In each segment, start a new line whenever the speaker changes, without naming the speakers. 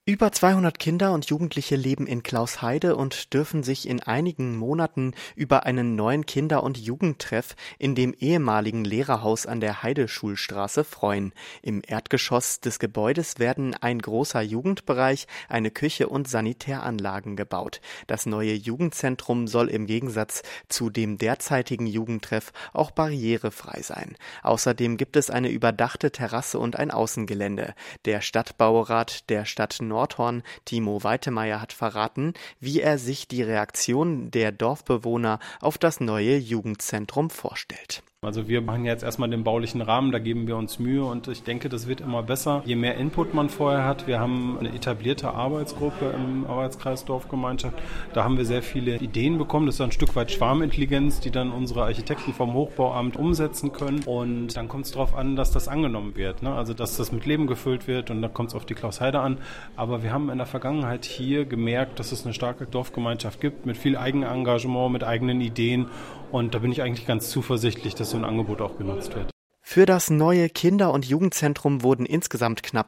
Über 200 Kinder und Jugendliche leben in Klausheide und dürfen sich in einigen Monaten über einen neuen Kinder- und Jugendtreff in dem ehemaligen Lehrerhaus an der Heideschulstraße freuen. Im Erdgeschoss des Gebäudes werden ein großer Jugendbereich, eine Küche und Sanitäranlagen gebaut. Das neue Jugendzentrum soll im Gegensatz zu dem derzeitigen Jugendtreff auch barrierefrei sein. Außerdem gibt es eine überdachte Terrasse und ein Außengelände. Der Stadtbaurat der Stadt Nordhorn, Timo Weitemeyer, hat verraten, wie er sich die Reaktion der Dorfbewohner auf das neue Jugendzentrum vorstellt.
Also wir machen jetzt erstmal den baulichen Rahmen, da geben wir uns Mühe und ich denke, das wird immer besser, je mehr Input man vorher hat. Wir haben eine etablierte Arbeitsgruppe im Arbeitskreis Dorfgemeinschaft. Da haben wir sehr viele Ideen bekommen. Das ist ein Stück weit Schwarmintelligenz, die dann unsere Architekten vom Hochbauamt umsetzen können. Und dann kommt es darauf an, dass das angenommen wird, ne? Also dass das mit Leben gefüllt wird und dann kommt es auf die Klausheide an. Aber wir haben in der Vergangenheit hier gemerkt, dass es eine starke Dorfgemeinschaft gibt mit viel Eigenengagement, mit eigenen Ideen. Und da bin ich eigentlich ganz zuversichtlich, dass so ein Angebot auch genutzt wird.
Für das neue Kinder- und Jugendzentrum wurden insgesamt knapp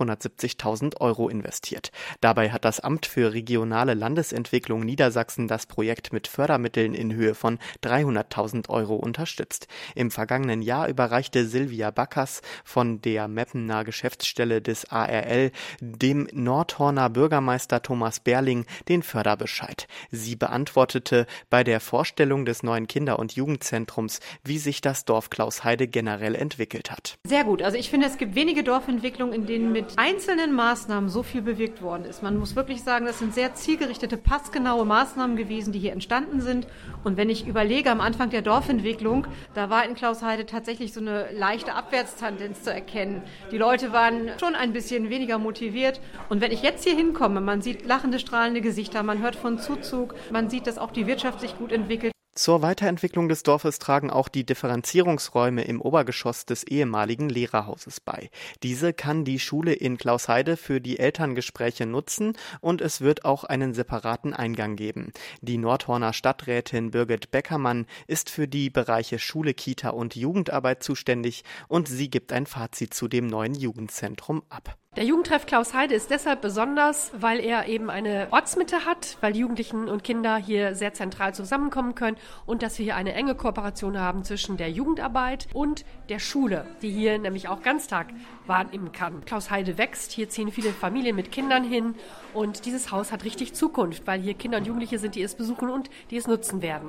570.000 € investiert. Dabei hat das Amt für regionale Landesentwicklung Niedersachsen das Projekt mit Fördermitteln in Höhe von 300.000 € unterstützt. Im vergangenen Jahr überreichte Silvia Backers von der Meppener Geschäftsstelle des ARL dem Nordhorner Bürgermeister Thomas Berling den Förderbescheid. Sie beantwortete bei der Vorstellung des neuen Kinder- und Jugendzentrums, wie sich das Dorf Klausheide generell entwickelt hat.
Sehr gut. Also ich finde, es gibt wenige Dorfentwicklungen, in denen mit einzelnen Maßnahmen so viel bewirkt worden ist. Man muss wirklich sagen, das sind sehr zielgerichtete, passgenaue Maßnahmen gewesen, die hier entstanden sind. Und wenn ich überlege, am Anfang der Dorfentwicklung, da war in Klausheide tatsächlich so eine leichte Abwärtstendenz zu erkennen. Die Leute waren schon ein bisschen weniger motiviert. Und wenn ich jetzt hier hinkomme, man sieht lachende, strahlende Gesichter, man hört von Zuzug, man sieht, dass auch die Wirtschaft sich gut entwickelt.
Zur Weiterentwicklung des Dorfes tragen auch die Differenzierungsräume im Obergeschoss des ehemaligen Lehrerhauses bei. Diese kann die Schule in Klausheide für die Elterngespräche nutzen und es wird auch einen separaten Eingang geben. Die Nordhorner Stadträtin Birgit Beckermann ist für die Bereiche Schule, Kita und Jugendarbeit zuständig und sie gibt ein Fazit zu dem neuen Jugendzentrum ab.
Der Jugendtreff Klausheide ist deshalb besonders, weil er eben eine Ortsmitte hat, weil die Jugendlichen und Kinder hier sehr zentral zusammenkommen können und dass wir hier eine enge Kooperation haben zwischen der Jugendarbeit und der Schule, die hier nämlich auch Ganztag wahrnehmen kann. Klausheide wächst, hier ziehen viele Familien mit Kindern hin und dieses Haus hat richtig Zukunft, weil hier Kinder und Jugendliche sind, die es besuchen und die es nutzen werden.